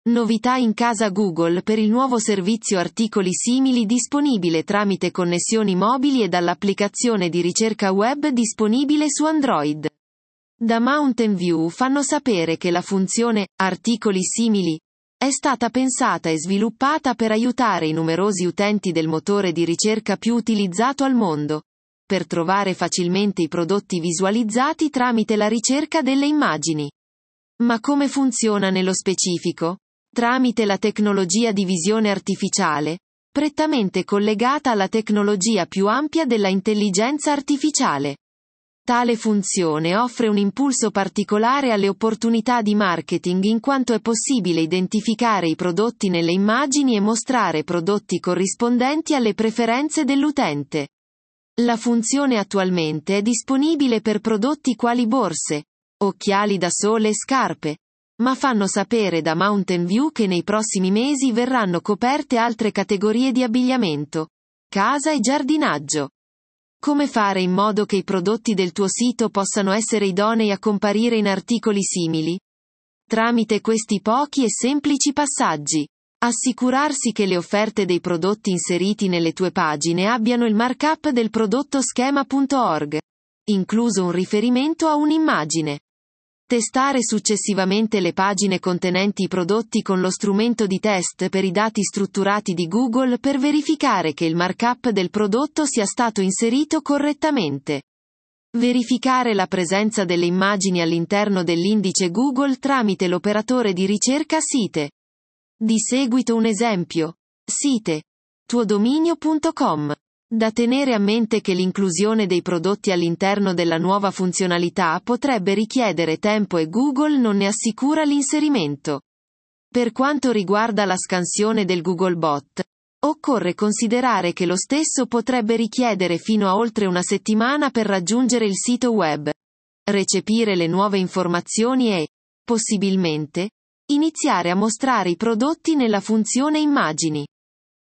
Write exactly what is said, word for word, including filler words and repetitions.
Novità in casa Google per il nuovo servizio articoli simili disponibile tramite connessioni mobili e dall'applicazione di ricerca web disponibile su Android. Da Mountain View fanno sapere che la funzione articoli simili è stata pensata e sviluppata per aiutare i numerosi utenti del motore di ricerca più utilizzato al mondo, per trovare facilmente i prodotti visualizzati tramite la ricerca delle immagini. Ma come funziona nello specifico? Tramite la tecnologia di visione artificiale, prettamente collegata alla tecnologia più ampia della intelligenza artificiale. Tale funzione offre un impulso particolare alle opportunità di marketing in quanto è possibile identificare i prodotti nelle immagini e mostrare prodotti corrispondenti alle preferenze dell'utente. La funzione attualmente è disponibile per prodotti quali borse, occhiali da sole e scarpe, ma fanno sapere da Mountain View che nei prossimi mesi verranno coperte altre categorie di abbigliamento, casa e giardinaggio. Come fare in modo che i prodotti del tuo sito possano essere idonei a comparire in articoli simili? Tramite questi pochi e semplici passaggi. Assicurarsi che le offerte dei prodotti inseriti nelle tue pagine abbiano il markup del prodotto schema punto org, incluso un riferimento a un'immagine. Testare successivamente le pagine contenenti i prodotti con lo strumento di test per i dati strutturati di Google per verificare che il markup del prodotto sia stato inserito correttamente. Verificare la presenza delle immagini all'interno dell'indice Google tramite l'operatore di ricerca Site. Di seguito un esempio. Site. tuodominio punto com. Da tenere a mente che l'inclusione dei prodotti all'interno della nuova funzionalità potrebbe richiedere tempo e Google non ne assicura l'inserimento. Per quanto riguarda la scansione del Googlebot, occorre considerare che lo stesso potrebbe richiedere fino a oltre una settimana per raggiungere il sito web, recepire le nuove informazioni e, possibilmente, iniziare a mostrare i prodotti nella funzione immagini.